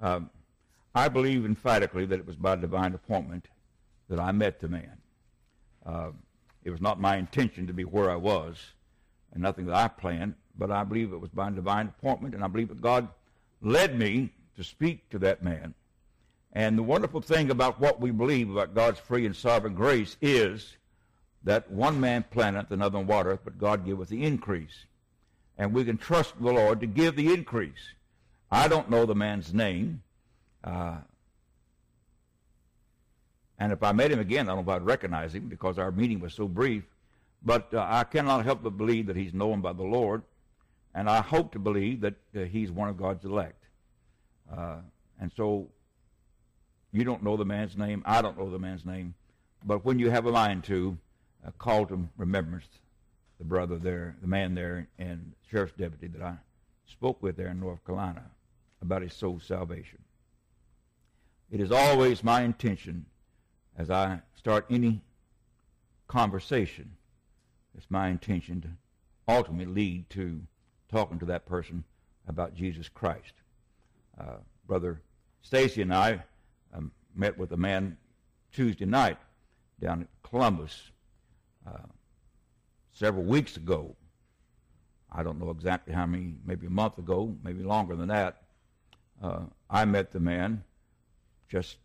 I believe emphatically that it was by divine appointment that I met the man. It was not my intention to be where I was, and nothing that I planned, but I believe it was by divine appointment, and I believe that God led me to speak to that man. And the wonderful thing about what we believe about God's free and sovereign grace is that one man planteth, another watereth, but God giveth the increase. And we can trust the Lord to give the increase. I don't know the man's name. And if I met him again, I don't know if I'd recognize him because our meeting was so brief. But I cannot help but believe that he's known by the Lord. And I hope to believe that he's one of God's elect. And so you don't know the man's name. I don't know the man's name. But when you have a mind to, call to remembrance the brother there, the man there, and sheriff's deputy that I spoke with there in North Carolina about his soul salvation. It is always my intention as I start any conversation, it's my intention to ultimately lead to talking to that person about Jesus Christ. Brother Stacy and I met with a man Tuesday night down at Columbus several weeks ago. I don't know exactly how many, maybe a month ago, maybe longer than that. I met the man just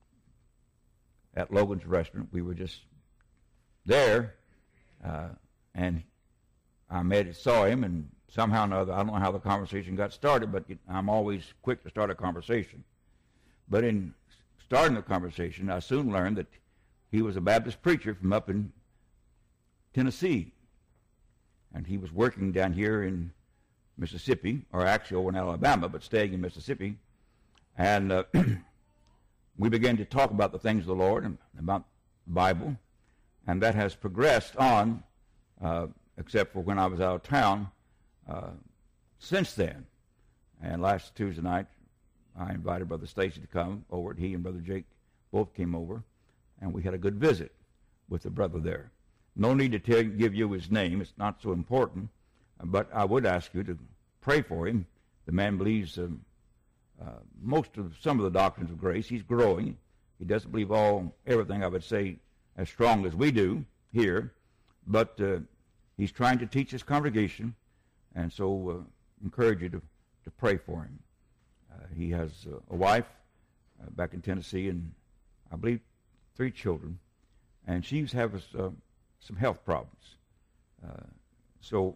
at Logan's restaurant. We were just there, and I saw him, and somehow or another, I don't know how the conversation got started, but I'm always quick to start a conversation. But in starting the conversation, I soon learned that he was a Baptist preacher from up in Tennessee, and he was working down here in Mississippi, or actually over in Alabama, but staying in Mississippi. And we began to talk about the things of the Lord and about the Bible, and that has progressed on, except for when I was out of town, since then. And last Tuesday night, I invited Brother Stacy to come over. He and Brother Jake both came over, and we had a good visit with the brother there. No need to give you his name. It's not so important. But I would ask you to pray for him. The man believes some of the doctrines of grace. He's growing. He doesn't believe everything, I would say, as strong as we do here. But he's trying to teach his congregation. And so encourage you to pray for him. He has a wife back in Tennessee and I believe 3 children. And she's having some health problems. So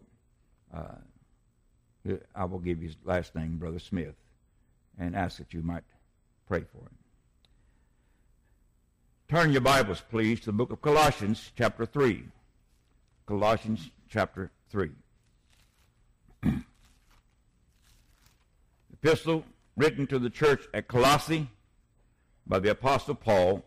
I will give you his last name, Brother Smith, and ask that you might pray for him. Turn your Bibles, please, to the book of Colossians, chapter 3. Colossians, chapter 3. Epistle written to the church at Colossae by the Apostle Paul.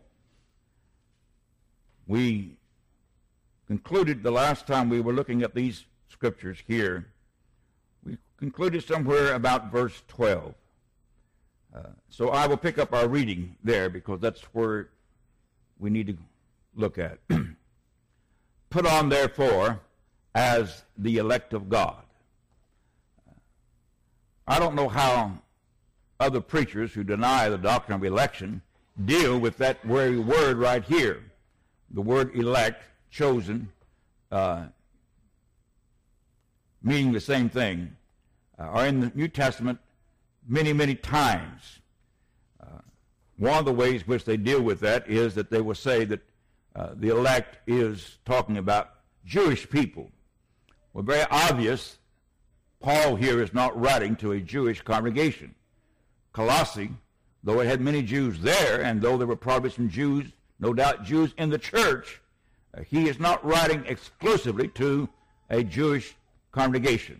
We concluded the last time we were looking at these scriptures here, we concluded somewhere about verse 12. So I will pick up our reading there because that's where we need to look at. Put on, therefore, as the elect of God. I don't know how other preachers who deny the doctrine of election deal with that very word right here. The word elect, chosen, meaning the same thing, are in the New Testament many, many times. One of the ways which they deal with that is that they will say that the elect is talking about Jewish people. Well, very obvious, Paul here is not writing to a Jewish congregation. Colossae, though it had many Jews there, and though there were probably some Jews, no doubt Jews in the church, he is not writing exclusively to a Jewish congregation.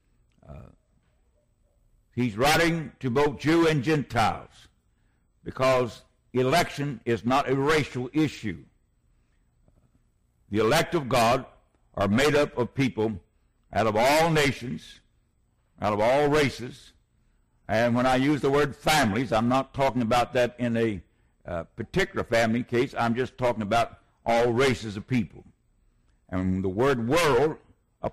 He's writing to both Jew and Gentiles because election is not a racial issue. The elect of God are made up of people out of all nations, out of all races. And when I use the word families, I'm not talking about that in a particular family case. I'm just talking about all races of people. And the word world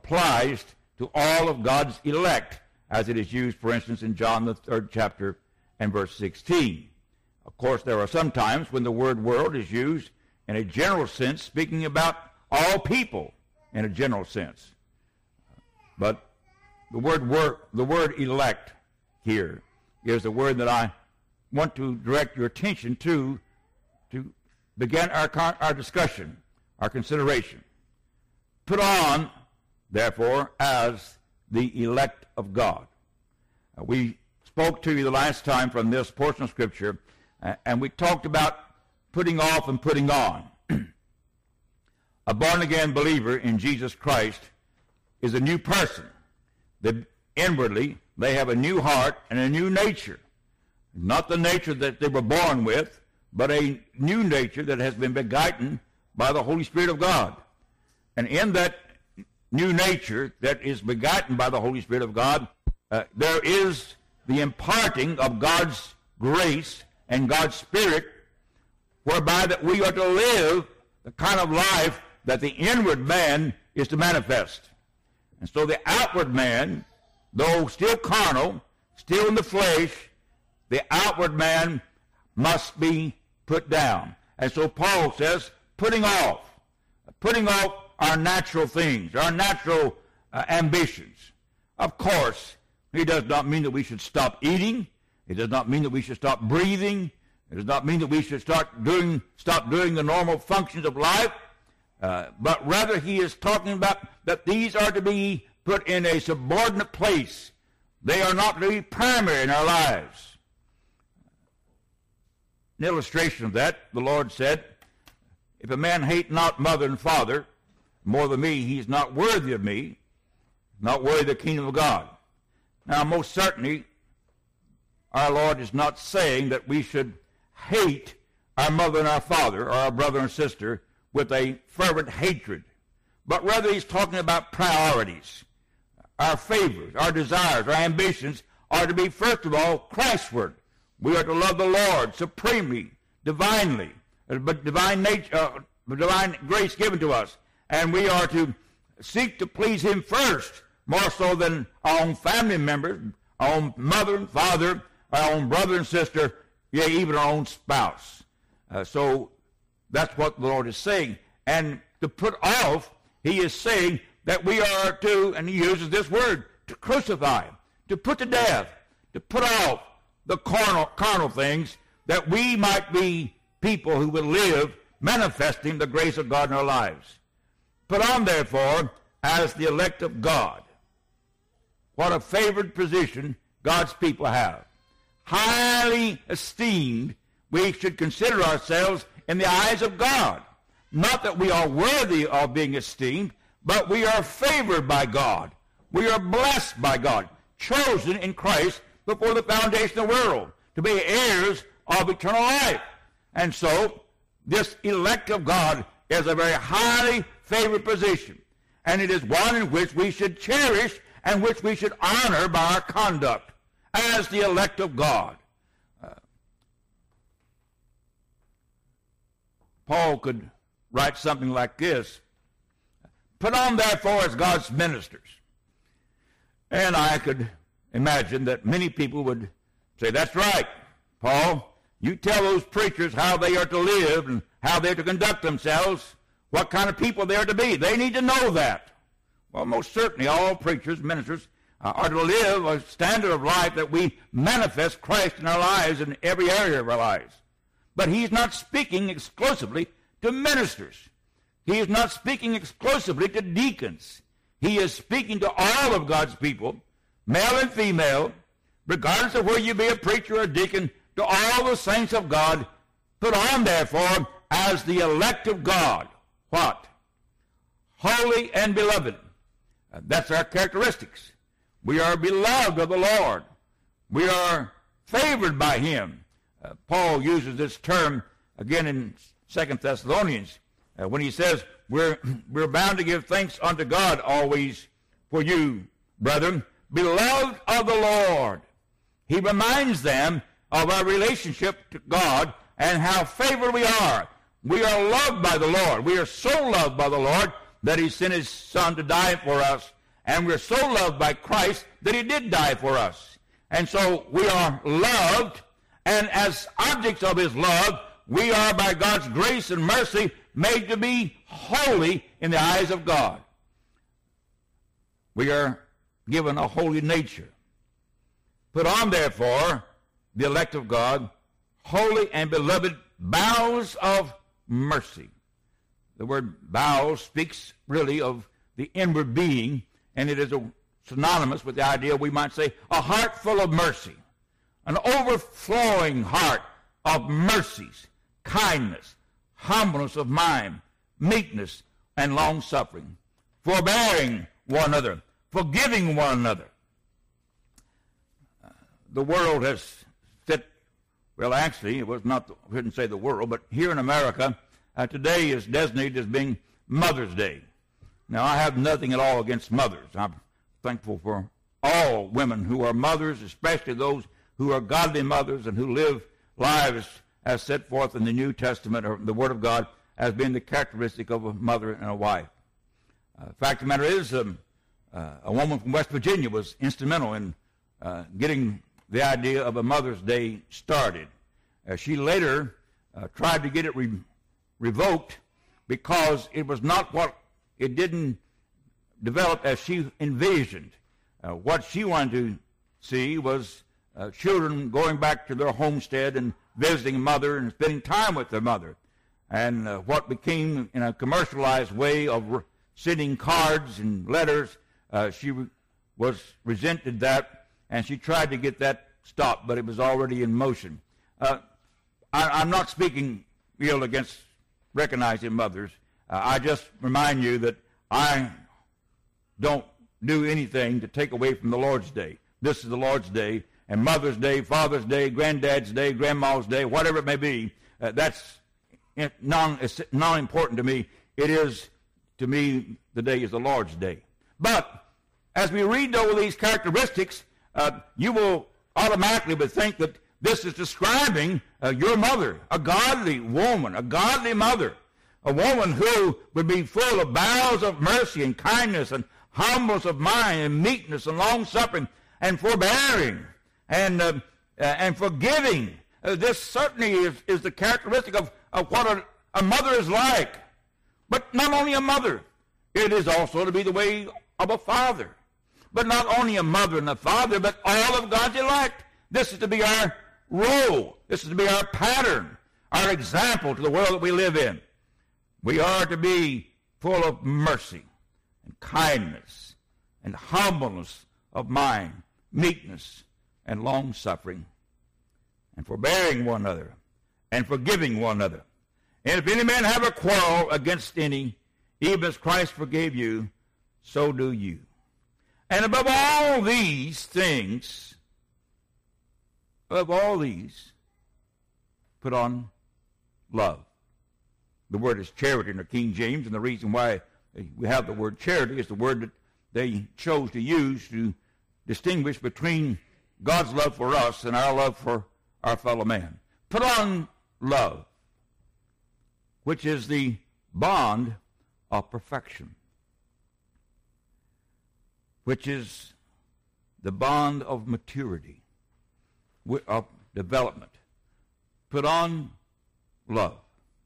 applies to all of God's elect, as it is used, for instance, in John the 3rd chapter and verse 16. Of course, there are some times when the word world is used in a general sense, speaking about all people in a general sense. But the word elect here is the word that I want to direct your attention to begin our discussion, our consideration. Put on, therefore, as the elect of God. We spoke to you the last time from this portion of Scripture, and we talked about putting off and putting on. A born-again believer in Jesus Christ is a new person. Inwardly, they have a new heart and a new nature. Not the nature that they were born with, but a new nature that has been begotten by the Holy Spirit of God. And in that new nature that is begotten by the Holy Spirit of God, there is the imparting of God's grace and God's Spirit, whereby that we are to live the kind of life that the inward man is to manifest. And so the outward man, though still carnal, still in the flesh, the outward man must be put down. And so Paul says, putting off our natural things, our natural ambitions. Of course, he does not mean that we should stop eating. It does not mean that we should stop breathing. It does not mean that we should stop doing the normal functions of life. But rather he is talking about that these are to be put in a subordinate place. They are not to be primary in our lives. An illustration of that, the Lord said, if a man hate not mother and father more than me, he is not worthy of me, not worthy of the kingdom of God. Now, most certainly, our Lord is not saying that we should hate our mother and our father, or our brother and sister, with a fervent hatred. But rather he's talking about priorities. Our favors, our desires, our ambitions are to be, first of all, Christward. We are to love the Lord supremely, divinely, but divine grace given to us. And we are to seek to please him first, more so than our own family members, our own mother and father, our own brother and sister, yea, even our own spouse. So that's what the Lord is saying. And to put off, he is saying that we are to, and he uses this word, to crucify, to put to death, to put off the carnal things, that we might be people who will live manifesting the grace of God in our lives. Put on, therefore, as the elect of God. What a favored position God's people have. Highly esteemed, we should consider ourselves in the eyes of God. Not that we are worthy of being esteemed, but we are favored by God. We are blessed by God, chosen in Christ before the foundation of the world, to be heirs of eternal life. And so, this elect of God is a very highly favored position, and it is one in which we should cherish and which we should honor by our conduct as the elect of God. Paul could write something like this: put on, therefore, as God's ministers. And I could imagine that many people would say, that's right, Paul. You tell those preachers how they are to live and how they are to conduct themselves, what kind of people they are to be. They need to know that. Well, most certainly all preachers, ministers, are to live a standard of life that we manifest Christ in our lives in every area of our lives. But he's not speaking exclusively to ministers. He is not speaking exclusively to deacons. He is speaking to all of God's people, male and female, regardless of whether you be a preacher or a deacon, to all the saints of God. Put on, therefore, as the elect of God. What? Holy and beloved. That's our characteristics. We are beloved of the Lord. We are favored by him. Paul uses this term again in 2 Thessalonians when he says, we're bound to give thanks unto God always for you, brethren, beloved of the Lord. He reminds them of our relationship to God and how favored we are. We are loved by the Lord. We are so loved by the Lord that he sent his Son to die for us. And we're so loved by Christ that he did die for us. And so we are loved And as objects of his love, we are by God's grace and mercy made to be holy in the eyes of God. We are given a holy nature. Put on, therefore, the elect of God, holy and beloved bowels of mercy. The word bowels speaks really of the inward being, and it is synonymous with the idea, we might say, a heart full of mercy, an overflowing heart of mercies, kindness, humbleness of mind, meekness, and long-suffering, forbearing one another, forgiving one another. The world has fit, well, actually, it was not, I shouldn't say the world, but here in America, today is designated as being Mother's Day. Now, I have nothing at all against mothers. I'm thankful for all women who are mothers, especially those who are godly mothers and who live lives as set forth in the New Testament or the Word of God as being the characteristic of a mother and a wife. The fact of the matter is, a woman from West Virginia was instrumental in getting the idea of a Mother's Day started. She later tried to get it revoked because it was not what it didn't develop as she envisioned. What she wanted to see was children going back to their homestead and visiting mother and spending time with their mother. And what became in a commercialized way of sending cards and letters, she resented that, and she tried to get that stopped, but it was already in motion. I'm not speaking ill against recognizing mothers. I just remind you that I don't do anything to take away from the Lord's Day. This is the Lord's Day, and Mother's Day, Father's Day, Granddad's Day, Grandma's Day, whatever it may be, that's non-important to me. It is, to me, the day is the Lord's Day. But as we read over these characteristics, you will automatically think that this is describing your mother, a godly woman, a godly mother, a woman who would be full of bowels of mercy and kindness and humbleness of mind and meekness and long-suffering and forbearing and forgiving. This certainly is the characteristic of what a mother is like. But not only a mother, it is also to be the way of a father. But not only a mother and a father, but all of God's elect. This is to be our role. This is to be our pattern, our example to the world that we live in. We are to be full of mercy and kindness and humbleness of mind, meekness and long-suffering, and forbearing one another and forgiving one another. And if any man have a quarrel against any, even as Christ forgave you, so do you. And above all these things, above all these, put on love. The word is charity in the King James, and the reason why we have the word charity is the word that they chose to use to distinguish between God's love for us and our love for our fellow man. Put on love, which is the bond of perfection, which is the bond of maturity, of development. Put on love.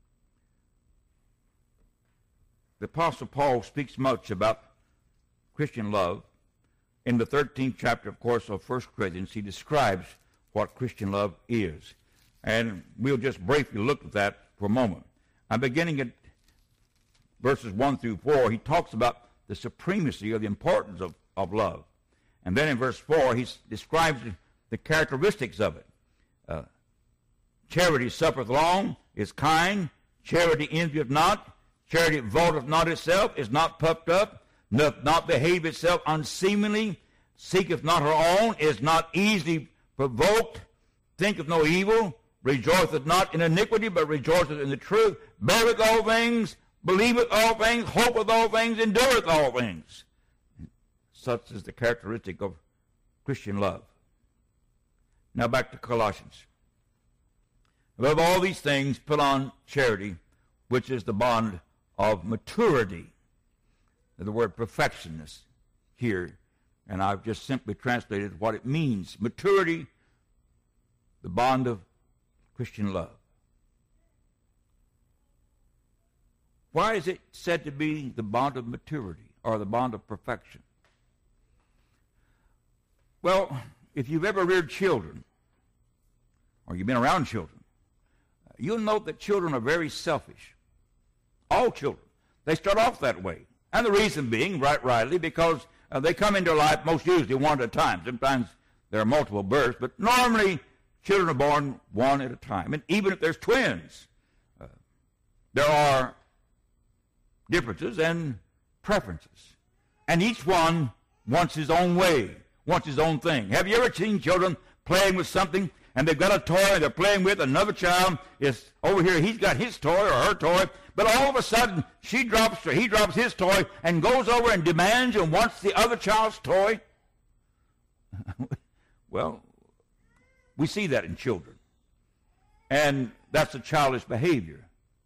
The Apostle Paul speaks much about Christian love. In the 13th chapter, of course, of 1 Corinthians, he describes what Christian love is. And we'll just briefly look at that for a moment. I'm beginning at verses 1 through 4. He talks about the supremacy or the importance of love. And then in verse 4, he describes the characteristics of it. Charity suffereth long, is kind. Charity envieth not. Charity vaunteth not itself, is not puffed up, doth not behave itself unseemly, seeketh not her own, is not easily provoked, thinketh no evil, rejoiceth not in iniquity, but rejoiceth in the truth, beareth all things, believeth all things, hopeth all things, endureth all things. Such is the characteristic of Christian love. Now back to Colossians. Above all these things, put on charity, which is the bond of maturity. The word perfection is here, and I've just simply translated what it means. Maturity, the bond of Christian love. Why is it said to be the bond of maturity or the bond of perfection? Well, if you've ever reared children, or you've been around children, you'll note that children are very selfish. All children. They start off that way. And the reason being, rightly, because they come into life most usually one at a time. Sometimes there are multiple births, but normally children are born one at a time. And even if there's twins, there are differences and preferences. And each one wants his own way, wants his own thing. Have you ever seen children playing with something, and they've got a toy they're playing with, another child is over here, he's got his toy or her toy, but all of a sudden he drops his toy and goes over and demands and wants the other child's toy? Well, we see that in children. And that's a childish behavior.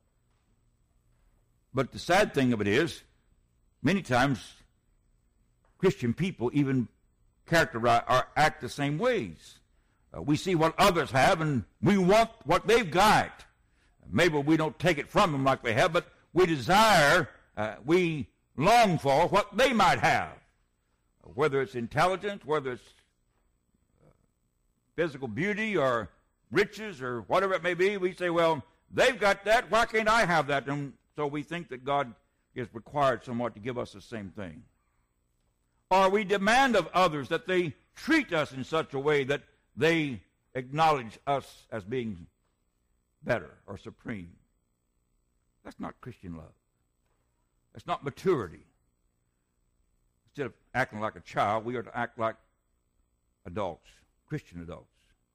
But the sad thing of it is, many times Christian people even characterize or act the same ways. We see what others have, and we want what they've got. Maybe we don't take it from them like they have, but we desire, we long for what they might have. Whether it's intelligence, whether it's physical beauty or riches or whatever it may be, we say, well, they've got that, why can't I have that? And so we think that God is required somewhat to give us the same thing. Or we demand of others that they treat us in such a way that they acknowledge us as being better or supreme. That's not Christian love. That's not maturity. Instead of acting like a child, we are to act like adults, Christian adults.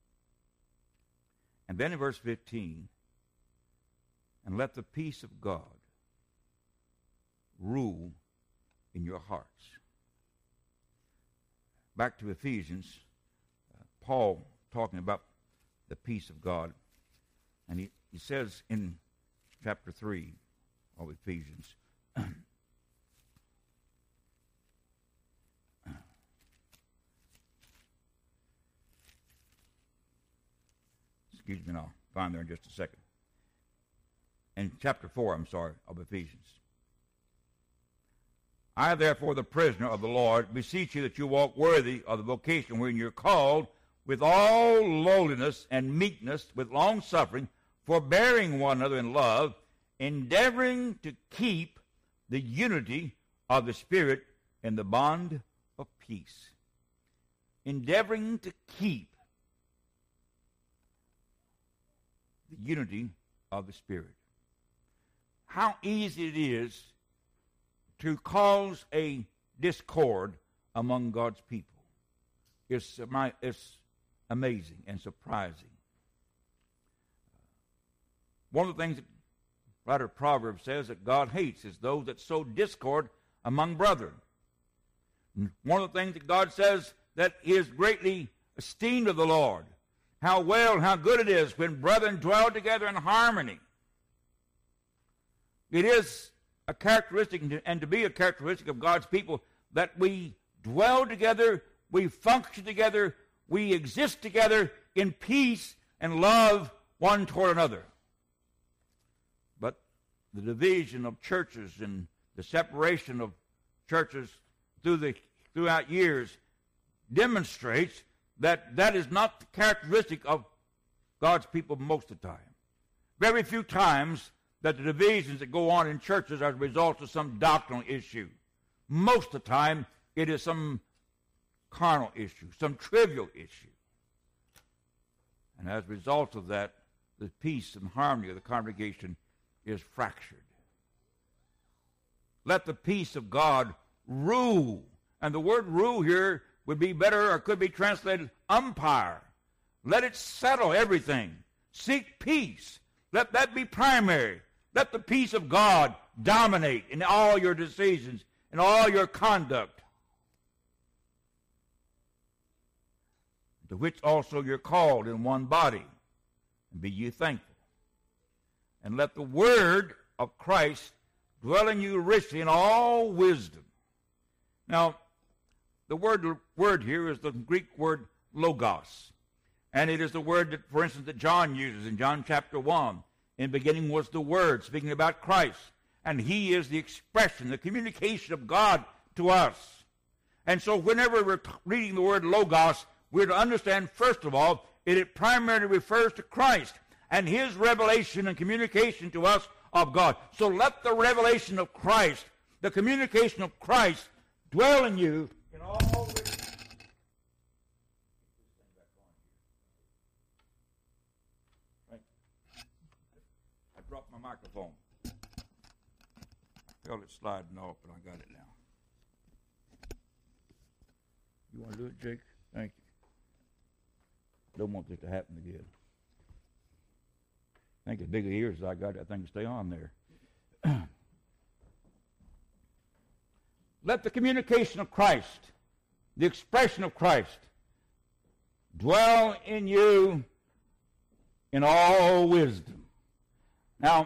And then in verse 15, and let the peace of God rule in your hearts. Back to Ephesians, Paul talking about the peace of God, and he says in chapter 3 of Ephesians, excuse me, and I'll find there in just a second. In chapter 4, of Ephesians. I, therefore, the prisoner of the Lord, beseech you that you walk worthy of the vocation wherein you're called, with all lowliness and meekness, with long-suffering, forbearing one another in love, endeavoring to keep the unity of the Spirit in the bond of peace. Endeavoring to keep the unity of the Spirit. How easy it is to cause a discord among God's people. It's amazing and surprising. One of the things that the writer of Proverbs says that God hates is those that sow discord among brethren. One of the things that God says that is greatly esteemed of the Lord, how well and how good it is when brethren dwell together in harmony. It is a characteristic, and to be a characteristic of God's people, that we dwell together, we function together, we exist together in peace and love one toward another. But the division of churches and the separation of churches throughout years demonstrates that that is not the characteristic of God's people most of the time. Very few times that the divisions that go on in churches are as a result of some doctrinal issue. Most of the time, it is some carnal issue, some trivial issue. And as a result of that, the peace and harmony of the congregation is fractured. Let the peace of God rule. And the word rule here would be better, or could be translated umpire. Let it settle everything. Seek peace. Let that be primary. Let the peace of God dominate in all your decisions, in all your conduct, to which also you're called in one body, and be ye thankful. And let the word of Christ dwell in you richly in all wisdom. Now, the word here is the Greek word logos. And it is the word that, for instance, that John uses in John chapter 1. In the beginning was the Word, speaking about Christ. And He is the expression, the communication of God to us. And so whenever we're reading the word Logos, we're to understand, first of all, it primarily refers to Christ and His revelation and communication to us of God. So let the revelation of Christ, the communication of Christ, dwell in you in all wisdom. I dropped my microphone. Felt it sliding off, but I got it now. You want to do it, Jake? Thank you. Don't want this to happen again. I think as big of ears as I got, that thing to stay on there. Let the communication of Christ, the expression of Christ, dwell in you in all wisdom. Now,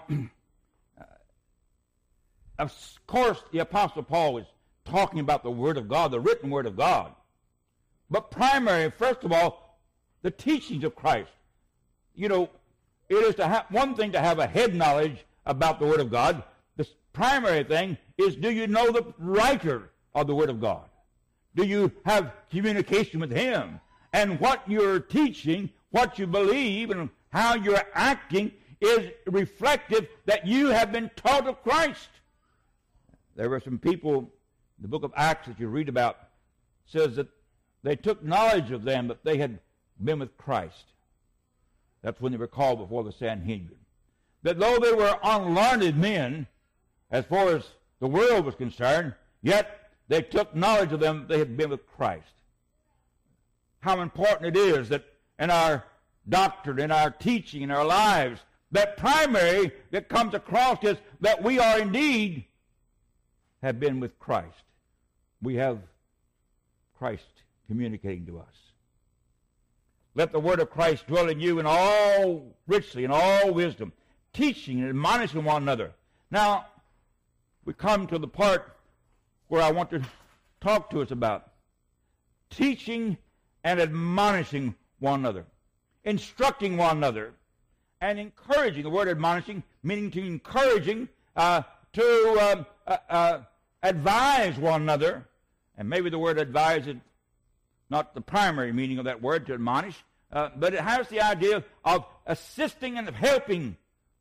of course, the Apostle Paul is talking about the Word of God, the written Word of God. But primary, first of all, the teachings of Christ. You know, it is to have one thing to have a head knowledge about the Word of God. The primary thing is, do you know the writer of the Word of God? Do you have communication with Him? And what you're teaching, what you believe, and how you're acting is reflective that you have been taught of Christ. There were some people in the book of Acts that you read about, says that they took knowledge of them that they had been with Christ. That's when they were called before the Sanhedrin. That though they were unlearned men, as far as the world was concerned, yet they took knowledge of them that they had been with Christ. How important it is that in our doctrine, in our teaching, in our lives, that primary that comes across is that we are indeed have been with Christ. We have Christ communicating to us. Let the word of Christ dwell in you in all richly, in all wisdom, teaching and admonishing one another. Now, we come to the part where I want to talk to us about teaching and admonishing one another, instructing one another, and encouraging. The word admonishing meaning to encouraging, to advise one another. And maybe the word advise is not the primary meaning of that word, to admonish, but it has the idea of assisting and of helping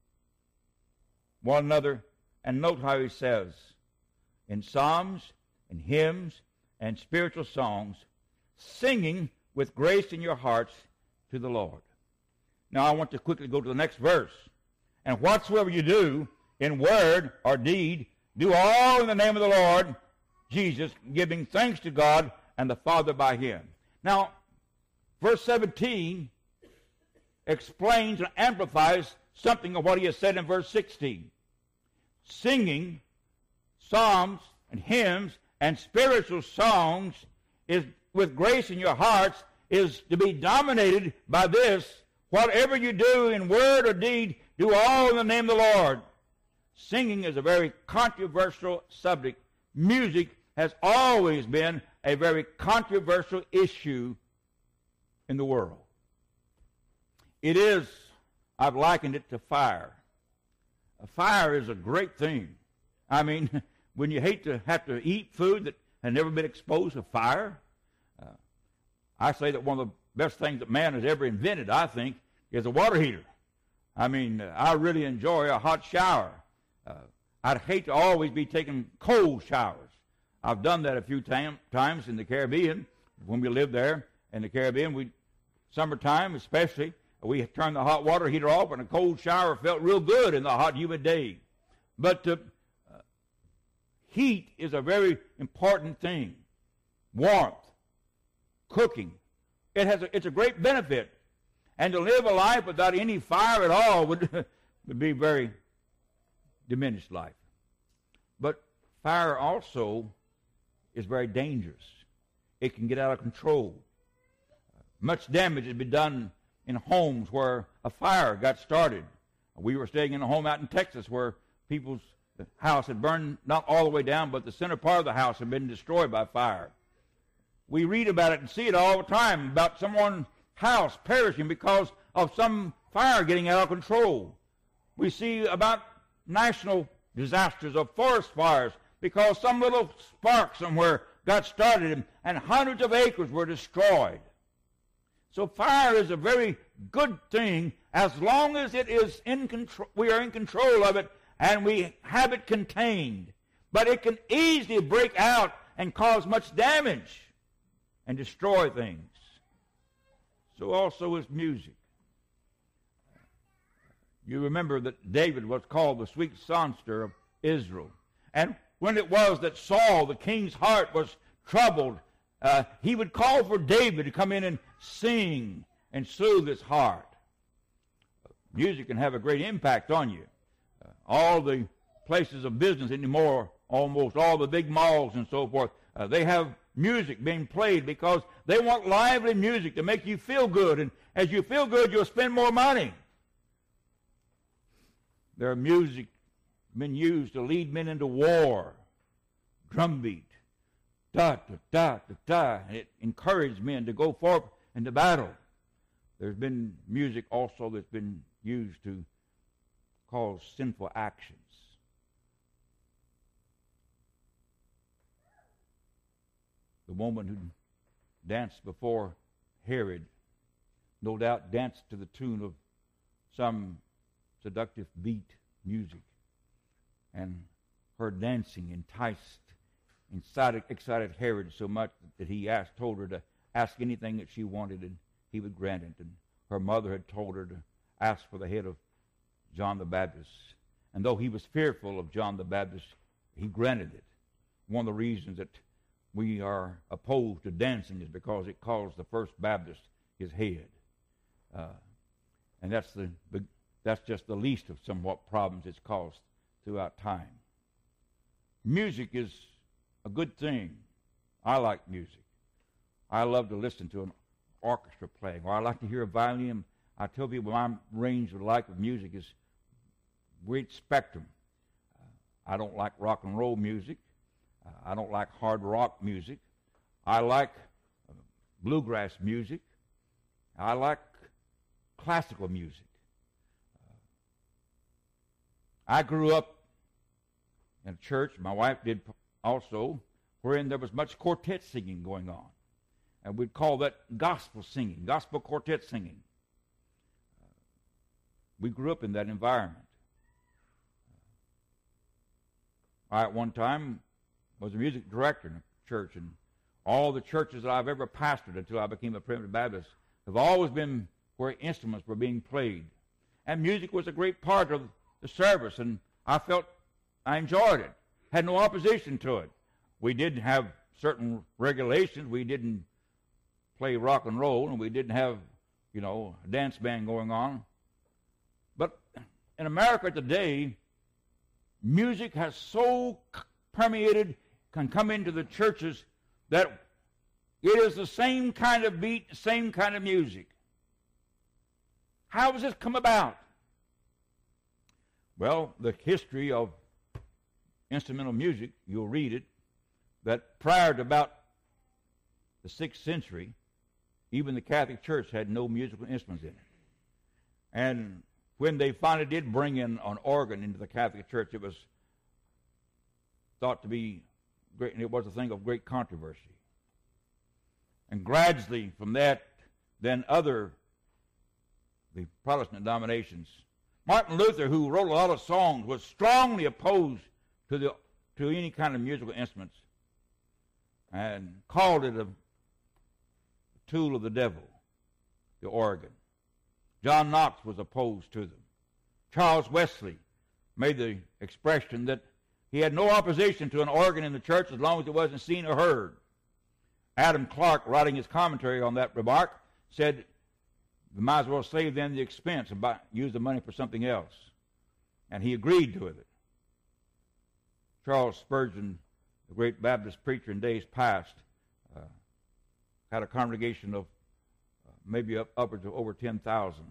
one another. And note how he says, in psalms and hymns and spiritual songs, singing with grace in your hearts to the Lord. Now I want to quickly go to the next verse. And whatsoever you do in word or deed, do all in the name of the Lord Jesus, giving thanks to God and the Father by Him. Now, verse 17 explains and amplifies something of what he has said in verse 16. Singing psalms and hymns and spiritual songs is with grace in your hearts is to be dominated by this: whatever you do in word or deed, do all in the name of the Lord. Singing is a very controversial subject. Music has always been a very controversial issue in the world. It is, I've likened it to fire. A fire is a great thing. I mean, when you hate to have to eat food that has never been exposed to fire, I say that one of the best things that man has ever invented, I think, is a water heater. I mean, I really enjoy a hot shower. I'd hate to always be taking cold showers. I've done that a few times in the Caribbean. When we lived there in the Caribbean, summertime especially, we turned the hot water heater off, and a cold shower felt real good in the hot, humid day. But heat is a very important thing. Warmth, cooking, it's a great benefit. And to live a life without any fire at all would be very diminished life. But fire also is very dangerous. It can get out of control. Much damage has been done in homes where a fire got started. We were staying in a home out in Texas where people's house had burned not all the way down, but the center part of the house had been destroyed by fire. We read about it and see it all the time, about someone house perishing because of some fire getting out of control. We see about national disasters of forest fires because some little spark somewhere got started and hundreds of acres were destroyed. So fire is a very good thing as long as it is in control, we are in control of it and we have it contained. But it can easily break out and cause much damage and destroy things. So also is music. You remember that David was called the sweet songster of Israel. And when it was that Saul, the king's heart, was troubled, he would call for David to come in and sing and soothe his heart. Music can have a great impact on you. All the places of business anymore, almost all the big malls and so forth, they have music being played because they want lively music to make you feel good. And as you feel good, you'll spend more money. Their music been used to lead men into war. Drumbeat. Da, da, da, da, da. And it encouraged men to go forth into battle. There's been music also that's been used to cause sinful actions. The woman who danced before Herod no doubt danced to the tune of some seductive beat music. And her dancing excited Herod so much that he told her to ask anything that she wanted and he would grant it. And her mother had told her to ask for the head of John the Baptist. And though he was fearful of John the Baptist, he granted it. One of the reasons that we are opposed to dancing is because it caused the first Baptist his head. And that's just the least of somewhat problems it's caused throughout time. Music is a good thing. I like music. I love to listen to an orchestra playing, or I like to hear a violin. I tell people my range of like of music is great spectrum. I don't like rock and roll music. I don't like hard rock music. I like bluegrass music. I like classical music. I grew up in a church, my wife did also, wherein there was much quartet singing going on. And we'd call that gospel singing, gospel quartet singing. We grew up in that environment. I, at one time, was a music director in a church, and all the churches that I've ever pastored until I became a Primitive Baptist have always been where instruments were being played. And music was a great part of the service, and I felt I enjoyed it, had no opposition to it. We did have certain regulations. We didn't play rock and roll, and we didn't have, a dance band going on. But in America today, music has so permeated, can come into the churches, that it is the same kind of beat, the same kind of music. How has this come about? Well, the history of instrumental music, you'll read it, that prior to about the 6th century, even the Catholic Church had no musical instruments in it. And when they finally did bring in an organ into the Catholic Church, it was thought to be great, and it was a thing of great controversy. And gradually from that, then the Protestant denominations. Martin Luther, who wrote a lot of songs, was strongly opposed to any kind of musical instruments and called it a tool of the devil, the organ. John Knox was opposed to them. Charles Wesley made the expression that he had no opposition to an organ in the church as long as it wasn't seen or heard. Adam Clarke, writing his commentary on that remark, said, "We might as well save them the expense and use the money for something else." And he agreed to it. Charles Spurgeon, the great Baptist preacher in days past, had a congregation of maybe upwards of over 10,000.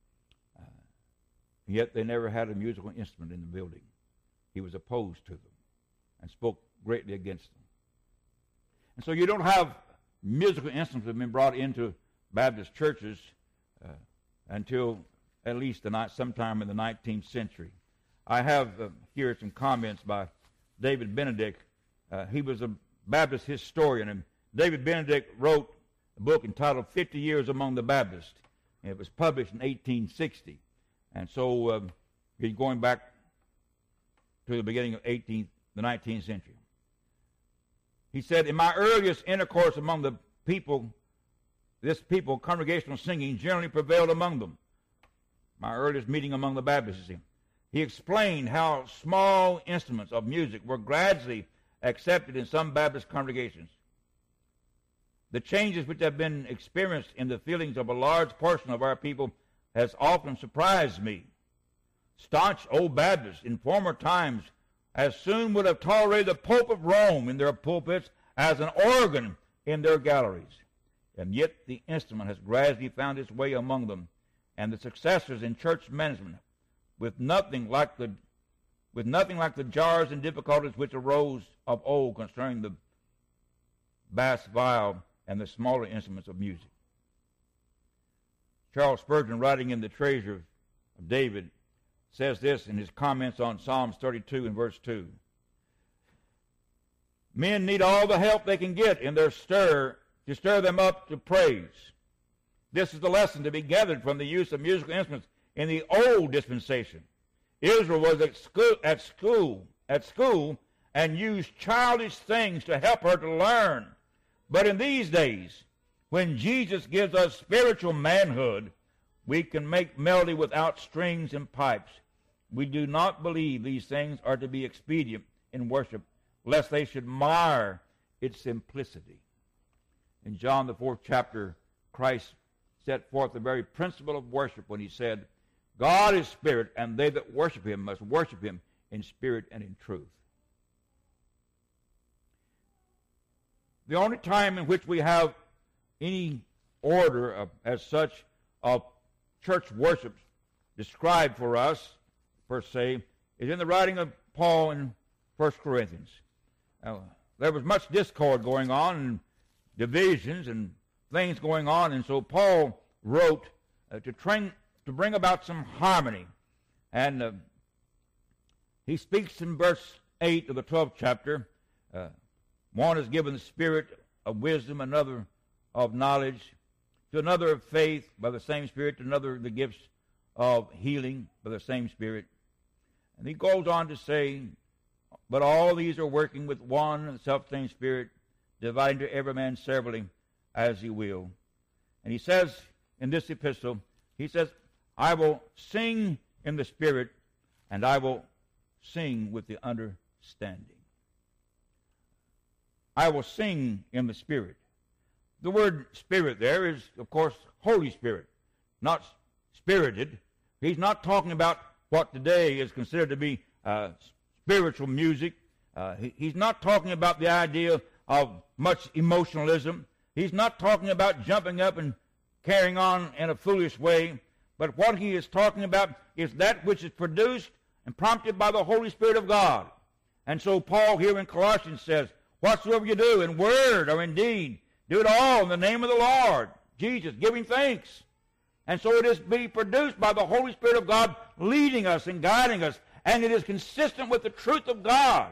Yet they never had a musical instrument in the building. He was opposed to them and spoke greatly against them. And so you don't have musical instruments that have been brought into Baptist churches until at least sometime in the 19th century. I have here some comments by David Benedict. He was a Baptist historian, and David Benedict wrote a book entitled 50 Years Among the Baptists. And it was published in 1860. And so he's going back to the beginning of the 19th century. He said, in my earliest intercourse among the people, congregational singing generally prevailed among them. My earliest meeting among the Baptists. He explained how small instruments of music were gradually accepted in some Baptist congregations. The changes which have been experienced in the feelings of a large portion of our people has often surprised me. Staunch old Baptists in former times as soon would have tolerated the Pope of Rome in their pulpits as an organ in their galleries. And yet the instrument has gradually found its way among them, and the successors in church management, with nothing like the jars and difficulties which arose of old concerning the bass viol and the smaller instruments of music. Charles Spurgeon, writing in The Treasure of David, says this in his comments on Psalms 32 and verse 2. Men need all the help they can get in their to stir them up to praise. This is the lesson to be gathered from the use of musical instruments in the old dispensation. Israel was at school and used childish things to help her to learn. But in these days, when Jesus gives us spiritual manhood, we can make melody without strings and pipes. We do not believe these things are to be expedient in worship, lest they should mar its simplicity. In John the 4th chapter, Christ set forth the very principle of worship when he said, God is spirit, and they that worship him must worship him in spirit and in truth. The only time in which we have any order as such of church worship described for us, per se, is in the writing of Paul in 1 Corinthians. There was much discord going on, and divisions and things going on, and so Paul wrote to bring about some harmony. And he speaks in verse 8 of the 12th chapter. One is given the spirit of wisdom, another of knowledge, to another of faith by the same Spirit, to another the gifts of healing by the same Spirit. And he goes on to say, but all these are working with one and self-same Spirit, dividing to every man severally as he will. And he says in this epistle, he says, I will sing in the Spirit, and I will sing with the understanding. I will sing in the Spirit. The word Spirit there is, of course, Holy Spirit, not spirited. He's not talking about what today is considered to be spiritual music. He's not talking about the idea of much emotionalism. He's not talking about jumping up and carrying on in a foolish way. But what he is talking about is that which is produced and prompted by the Holy Spirit of God. And so Paul here in Colossians says, whatsoever you do in word or in deed, do it all in the name of the Lord Jesus, giving thanks. And so it is being produced by the Holy Spirit of God leading us and guiding us, and it is consistent with the truth of God.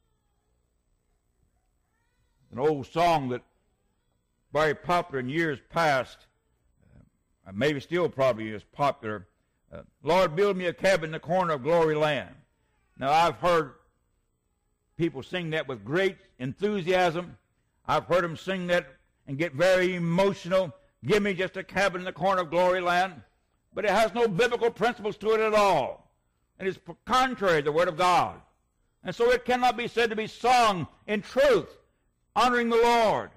An old song that very popular in years past, maybe still probably is popular, Lord, build me a cabin in the corner of glory land. Now, I've heard people sing that with great enthusiasm. I've heard them sing that and get very emotional. Give me just a cabin in the corner of glory land. But it has no biblical principles to it at all. And it's contrary to the Word of God. And so it cannot be said to be sung in truth, honoring the Lord.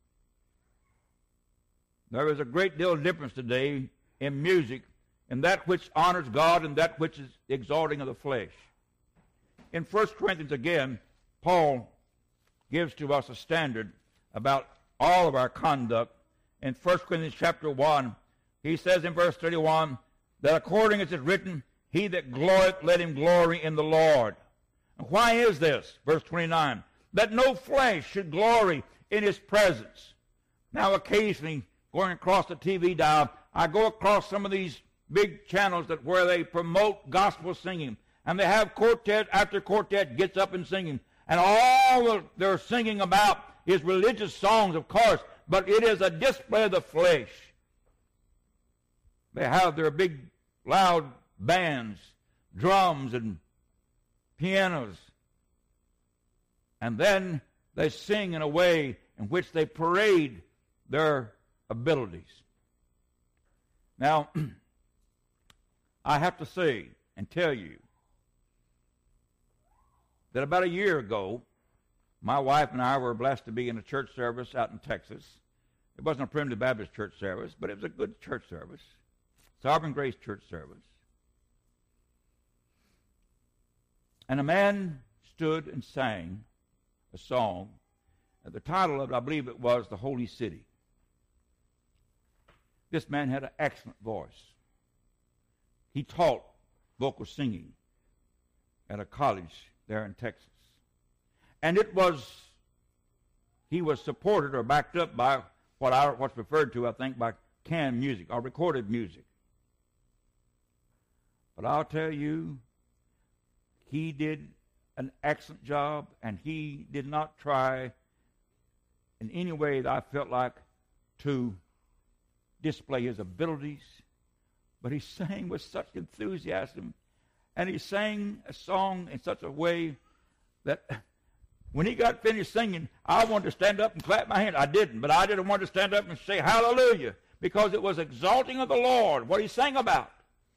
There is a great deal of difference today in music, in that which honors God and that which is exalting of the flesh. In 1 Corinthians again, Paul gives to us a standard about all of our conduct. In 1 Corinthians chapter 1, he says in verse 31, that according as it is written, he that glorieth, let him glory in the Lord. And why is this? Verse 29, that no flesh should glory in his presence. Now occasionally going across the TV dial, I go across some of these big channels where they promote gospel singing. And they have quartet after quartet gets up and singing. And all they're singing about is religious songs, of course, but it is a display of the flesh. They have their big, loud bands, drums and pianos. And then they sing in a way in which they parade their abilities. Now, I have to say and tell you that about a year ago, my wife and I were blessed to be in a church service out in Texas. It wasn't a Primitive Baptist church service, but it was a good church service. Sovereign Grace church service. And a man stood and sang a song. The title of it, I believe it was The Holy City. This man had an excellent voice. He taught vocal singing at a college there in Texas. And he was supported or backed up by what's referred to, I think, by canned music or recorded music. But I'll tell you, he did an excellent job, and he did not try in any way that I felt like to display his abilities, but he sang with such enthusiasm, and he sang a song in such a way that when he got finished singing, I wanted to stand up and clap my hands. I didn't, but I didn't want to stand up and say hallelujah, because it was exalting of the Lord, what he sang about.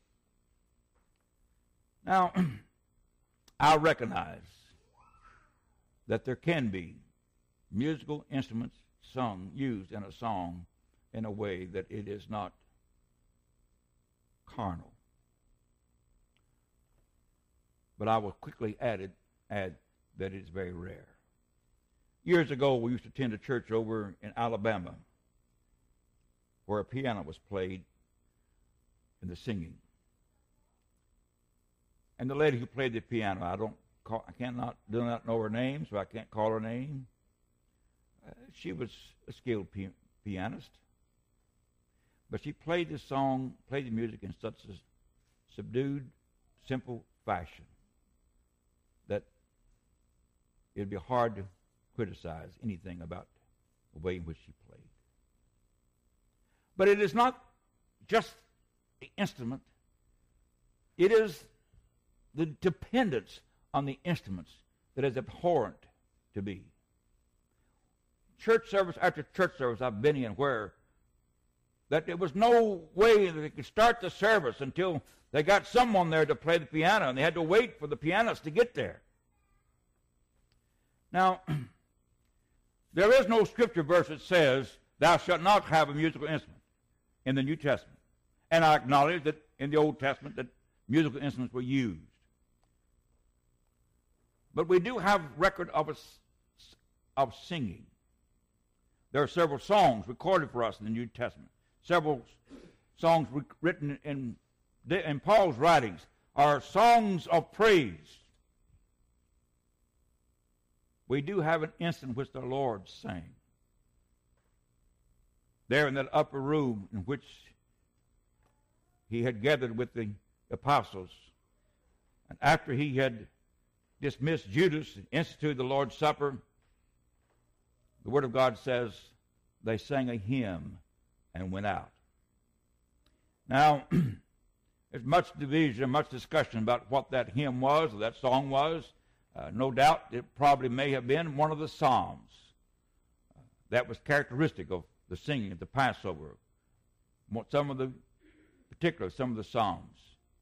Now, I recognize that there can be musical instruments used in a song in a way that it is not carnal. But I will quickly add that it is very rare. Years ago, we used to attend a church over in Alabama where a piano was played in the singing. And the lady who played the piano, do not know her name, so I can't call her name. She was a skilled pianist. But she played the music in such a subdued, simple fashion that it would be hard to criticize anything about the way in which she played. But it is not just the instrument. It is the dependence on the instruments that is abhorrent to me. Church service after church service I've been in where that there was no way that they could start the service until they got someone there to play the piano, and they had to wait for the pianist to get there. Now, there is no scripture verse that says, thou shalt not have a musical instrument in the New Testament. And I acknowledge that in the Old Testament that musical instruments were used. But we do have record of singing. There are several songs recorded for us in the New Testament. Several songs written in Paul's writings are songs of praise. We do have an instant which the Lord sang. There in that upper room in which he had gathered with the apostles. And after he had dismissed Judas and instituted the Lord's Supper, the Word of God says they sang a hymn and went out. Now, there's much division, much discussion about what that hymn was or that song was. No doubt it probably may have been one of the Psalms. That was characteristic of the singing at the Passover. Some of the Psalms.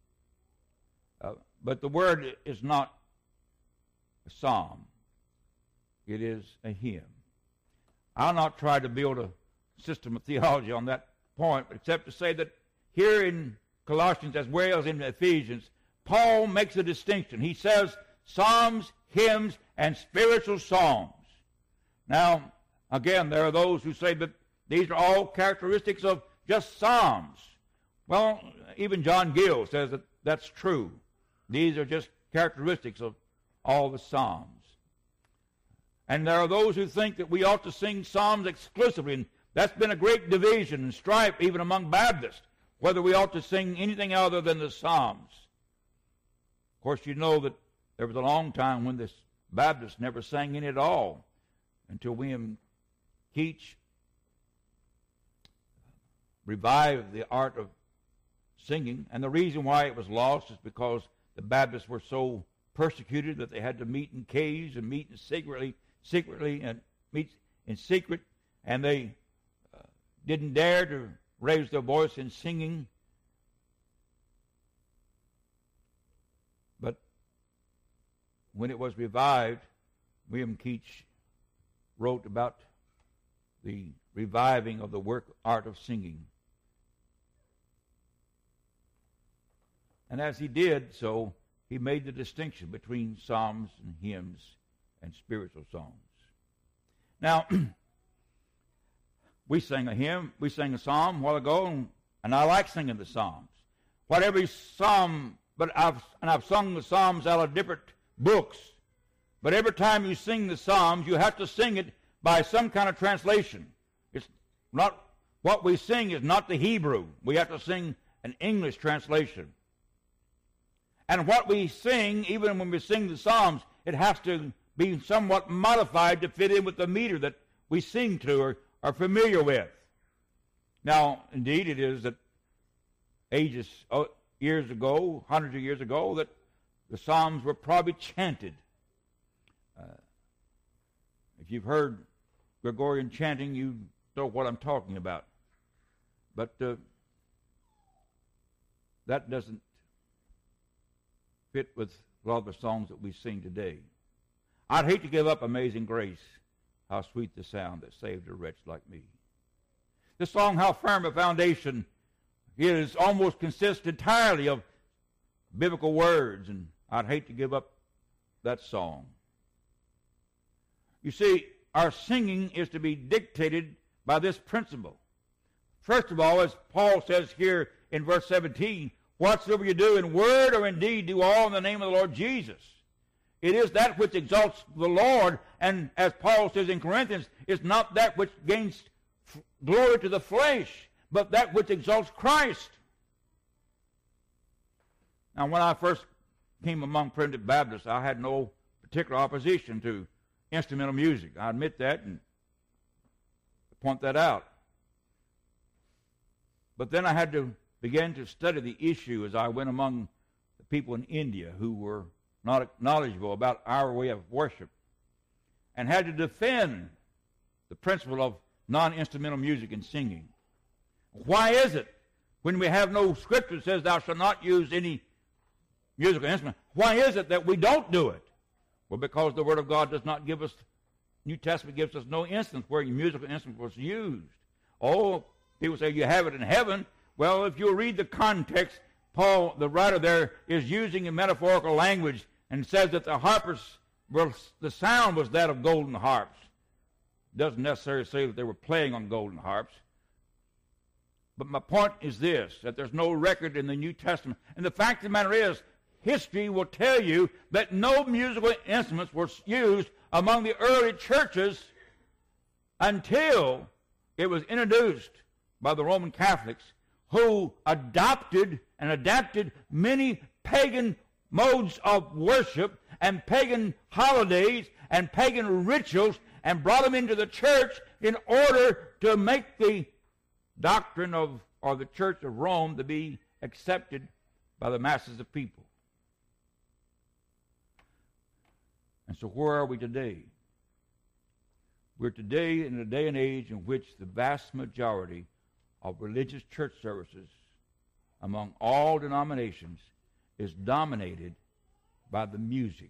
But the word is not a psalm. It is a hymn. I'll not try to build a system of theology on that point, except to say that here in Colossians as well as in Ephesians, Paul makes a distinction. He says psalms, hymns, and spiritual songs. Now, again, there are those who say that these are all characteristics of just psalms. Well, even John Gill says that that's true. These are just characteristics of all the psalms. And there are those who think that we ought to sing psalms exclusively and That's been a great division and strife even among Baptists, whether we ought to sing anything other than the Psalms. Of course, you know that there was a long time when the Baptists never sang any at all until William Keach revived the art of singing. And the reason why it was lost is because the Baptists were so persecuted that they had to meet in caves and meet in secretly and meet in secret, and they didn't dare to raise their voice in singing. But when it was revived, William Keach wrote about the reviving of the art of singing. And as he did so, he made the distinction between psalms and hymns and spiritual songs. Now, we sang a hymn, we sang a psalm a while ago, and I like singing the psalms. Whatever psalm, I've sung the psalms out of different books. But every time you sing the psalms, you have to sing it by some kind of translation. It's not what we sing is not the Hebrew. We have to sing an English translation. And what we sing, even when we sing the psalms, it has to be somewhat modified to fit in with the meter that we sing to or are familiar with. Now, indeed, it is that years ago, hundreds of years ago, that the psalms were probably chanted. If you've heard Gregorian chanting, you know what I'm talking about. But that doesn't fit with a lot of the songs that we sing today. I'd hate to give up Amazing Grace, how sweet the sound that saved a wretch like me. The song, How Firm a Foundation, almost consists entirely of biblical words, and I'd hate to give up that song. You see, our singing is to be dictated by this principle. First of all, as Paul says here in verse 17, whatsoever you do in word or in deed, do all in the name of the Lord Jesus. It is that which exalts the Lord, and as Paul says in Corinthians, it's not that which gains glory to the flesh, but that which exalts Christ. Now, when I first came among Primitive Baptists, I had no particular opposition to instrumental music. I admit that and point that out. But then I had to begin to study the issue as I went among the people in India who were not knowledgeable about our way of worship, and had to defend the principle of non-instrumental music and singing. Why is it, when we have no scripture that says thou shalt not use any musical instrument, why is it that we don't do it? Well, because the Word of God does not give us, New Testament gives us no instance where a musical instrument was used. Oh, people say you have it in heaven. Well, if you read the context, Paul, the writer there, is using a metaphorical language and says that the harpers, the sound was that of golden harps. Doesn't necessarily say that they were playing on golden harps. But my point is this, that there's no record in the New Testament. And the fact of the matter is, history will tell you that no musical instruments were used among the early churches until it was introduced by the Roman Catholics, who adopted and adapted many pagan modes of worship and pagan holidays and pagan rituals and brought them into the church in order to make the doctrine of, or the Church of Rome, to be accepted by the masses of people. And so where are we today? We're today in a day and age in which the vast majority of religious church services among all denominations is dominated by the music.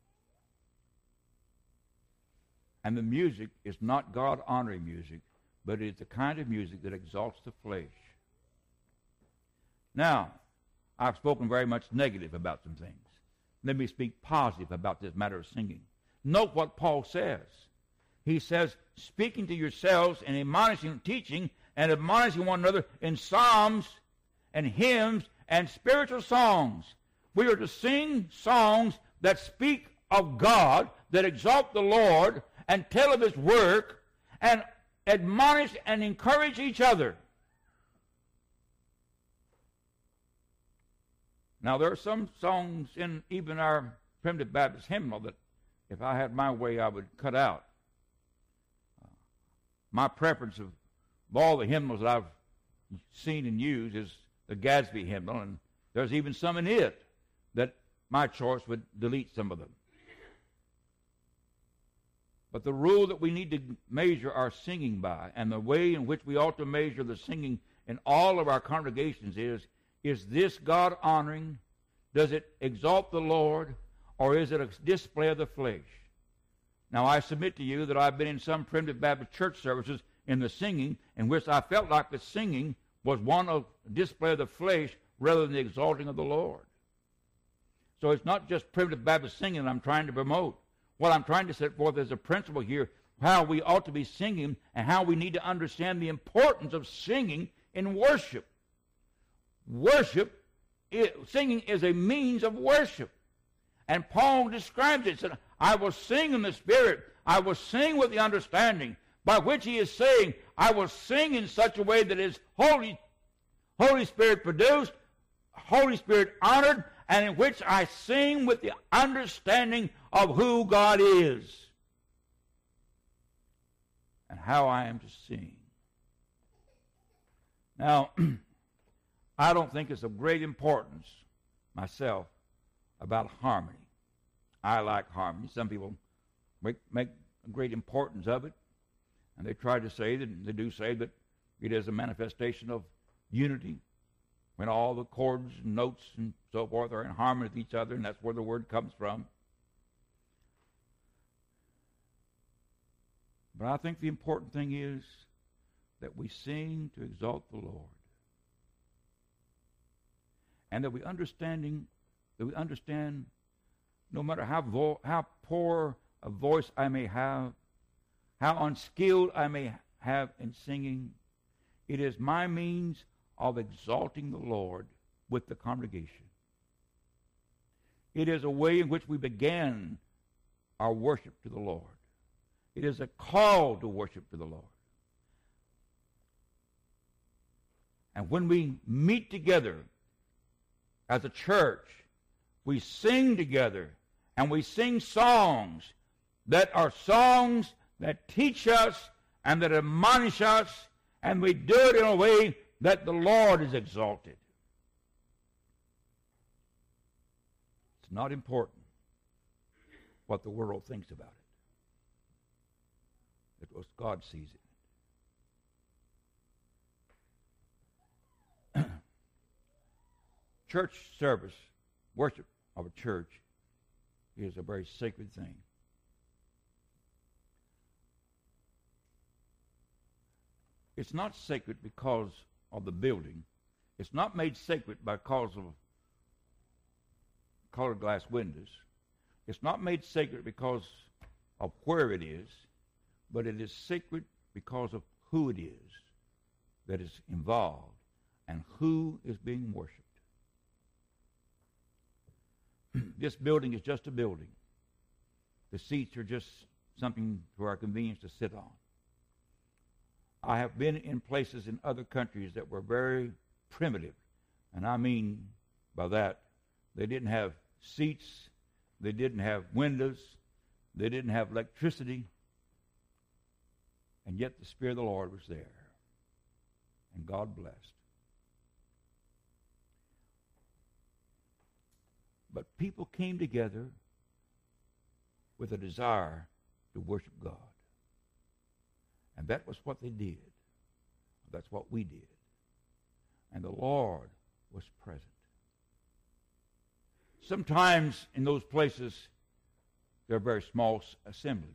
And the music is not God-honoring music, but it is the kind of music that exalts the flesh. Now, I've spoken very much negative about some things. Let me speak positive about this matter of singing. Note what Paul says. He says, speaking to yourselves and admonishing, teaching, and admonishing one another in psalms and hymns and spiritual songs. We are to sing songs that speak of God, that exalt the Lord, and tell of His work, and admonish and encourage each other. Now, there are some songs in even our Primitive Baptist hymnal that if I had my way, I would cut out. My preference of all the hymnals that I've seen and used is the Gadsby hymnal, and there's even some in it that my choice would delete some of them. But the rule that we need to measure our singing by, and the way in which we ought to measure the singing in all of our congregations is this God-honoring? Does it exalt the Lord? Or is it a display of the flesh? Now, I submit to you that I've been in some Primitive Baptist church services in the singing in which I felt like the singing was one of display of the flesh rather than the exalting of the Lord. So it's not just Primitive Baptist singing that I'm trying to promote. What I'm trying to set forth is a principle here, how we ought to be singing and how we need to understand the importance of singing in worship. Singing is a means of worship. And Paul describes it. He said, I will sing in the Spirit. I will sing with the understanding. By which he is saying, I will sing in such a way that is Holy Spirit produced, Holy Spirit honored, and in which I sing with the understanding of who God is and how I am to sing. Now, I don't think it's of great importance myself about harmony. I like harmony. Some people make great importance of it, and they try to say that, they do say that it is a manifestation of unity when all the chords and notes and so forth are in harmony with each other, and that's where the word comes from. But I think the important thing is that we sing to exalt the Lord, and that we understand no matter how poor a voice I may have, how unskilled I may have in singing, it is my means of exalting the Lord with the congregation. It is a way in which we began our worship to the Lord. It is a call to worship to the Lord. And when we meet together as a church, we sing together, and we sing songs that teach us and that admonish us, and we do it in a way that the Lord is exalted. It's not important what the world thinks about it. It was God sees it. Church service, worship of a church, is a very sacred thing. It's not sacred because of the building. It's not made sacred because of colored glass windows. It's not made sacred because of where it is, but it is sacred because of who it is that is involved and who is being worshipped. This building is just a building. The seats are just something for our convenience to sit on. I have been in places in other countries that were very primitive, and I mean by that, they didn't have seats, they didn't have windows, they didn't have electricity, and yet the Spirit of the Lord was there, and God blessed. But people came together with a desire to worship God. And that was what they did. That's what we did. And the Lord was present. Sometimes in those places, there are very small assemblies.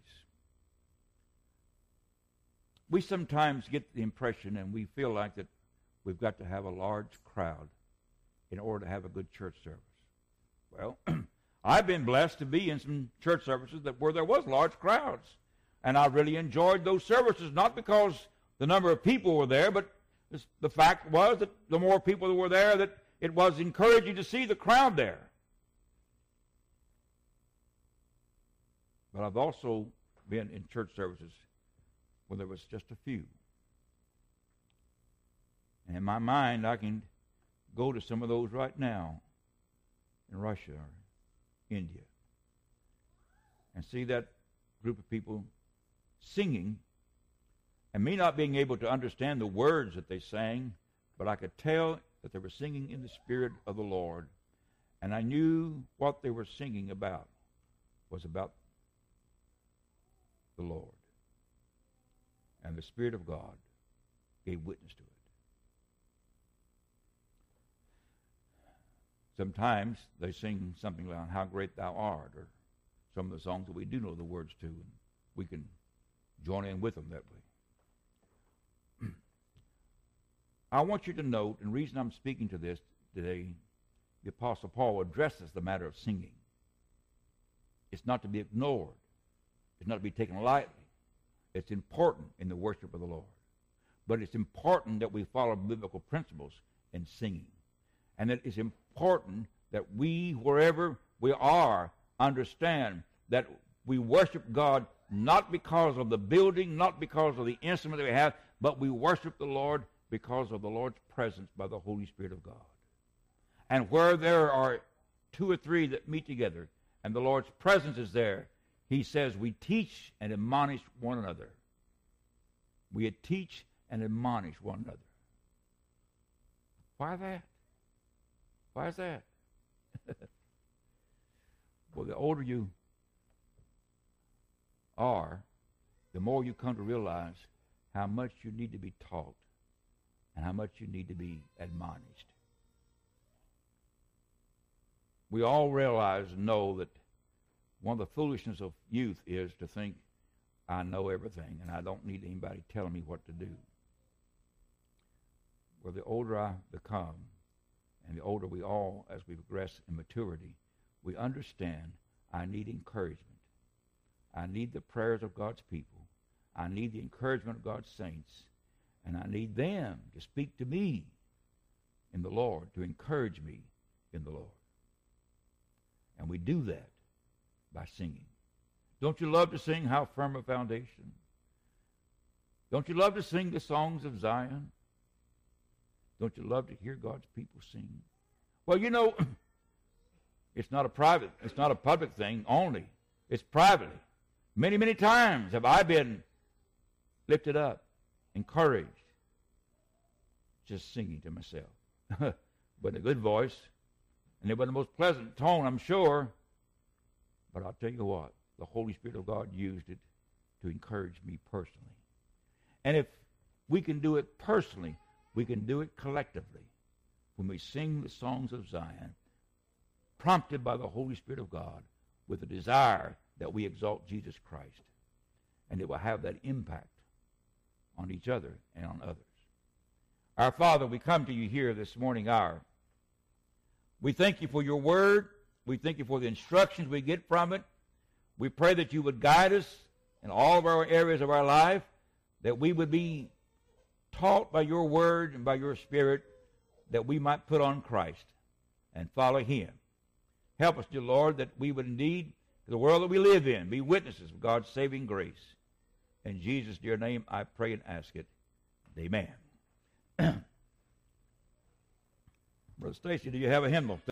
We sometimes get the impression, and we feel like that we've got to have a large crowd in order to have a good church service. Well, I've been blessed to be in some church services where there was large crowds. And I really enjoyed those services, not because the number of people were there, but the fact was that the more people that were there, that it was encouraging to see the crowd there. But I've also been in church services where there was just a few. And in my mind, I can go to some of those right now in Russia or India and see that group of people singing, and me not being able to understand the words that they sang, but I could tell that they were singing in the Spirit of the Lord, and I knew what they were singing about was about the Lord. And the Spirit of God gave witness to it. Sometimes they sing something like How Great Thou Art, or some of the songs that we do know the words to, and we can join in with them that way. I want you to note, and the reason I'm speaking to this today, the Apostle Paul addresses the matter of singing. It's not to be ignored. It's not to be taken lightly. It's important in the worship of the Lord. But it's important that we follow biblical principles in singing. And that it's important that we, wherever we are, understand that we worship God not because of the building, not because of the instrument that we have, but we worship the Lord because of the Lord's presence by the Holy Spirit of God. And where there are two or three that meet together and the Lord's presence is there, he says we teach and admonish one another. We teach and admonish one another. Why that? Why is that? Well, the older you are, the more you come to realize how much you need to be taught and how much you need to be admonished. We all realize and know that one of the foolishness of youth is to think, I know everything and I don't need anybody telling me what to do. Well, the older I become, and the older we all, as we progress in maturity, we understand I need encouragement. I need the prayers of God's people. I need the encouragement of God's saints. And I need them to speak to me in the Lord, to encourage me in the Lord. And we do that by singing. Don't you love to sing How Firm a Foundation? Don't you love to sing the songs of Zion? Don't you love to hear God's people sing? Well, you know, it's not a public thing only. It's privately. Many, many times have I been lifted up, encouraged, just singing to myself. But in a good voice, and it wasn't the most pleasant tone, I'm sure. But I'll tell you what, the Holy Spirit of God used it to encourage me personally. And if we can do it personally, we can do it collectively when we sing the songs of Zion, prompted by the Holy Spirit of God with a desire that we exalt Jesus Christ. And it will have that impact on each other and on others. Our Father, we come to you here this morning hour. We thank you for your word. We thank you for the instructions we get from it. We pray that you would guide us in all of our areas of our life, that we would be taught by your word and by your Spirit, that we might put on Christ and follow him. Help us, dear Lord, that we would indeed, to the world that we live in, be witnesses of God's saving grace. In Jesus' dear name, I pray and ask it. Amen. Brother Stacy, do you have a hymnal?